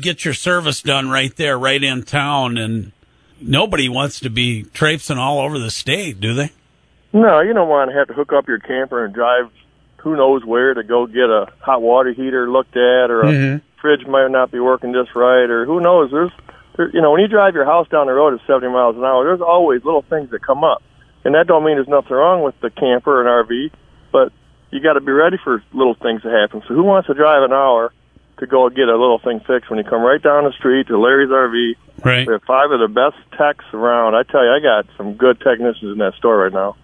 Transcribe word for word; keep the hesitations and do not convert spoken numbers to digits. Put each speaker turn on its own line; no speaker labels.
get your service done right there, right in town, and nobody wants to be traipsing all over the state, do they?
No, you don't want to have to hook up your camper and drive who knows where to go get a hot water heater looked at, or a mm-hmm. fridge might not be working just right, or who knows. There's, there, you know, when you drive your house down the road at seventy miles an hour, there's always little things that come up. And that don't mean there's nothing wrong with the camper and R V, but you got to be ready for little things to happen. So who wants to drive an hour to go get a little thing fixed when you come right down the street to Larry's R V?
Right.
We have five of the best techs around. I tell you, I got some good technicians in that store right now.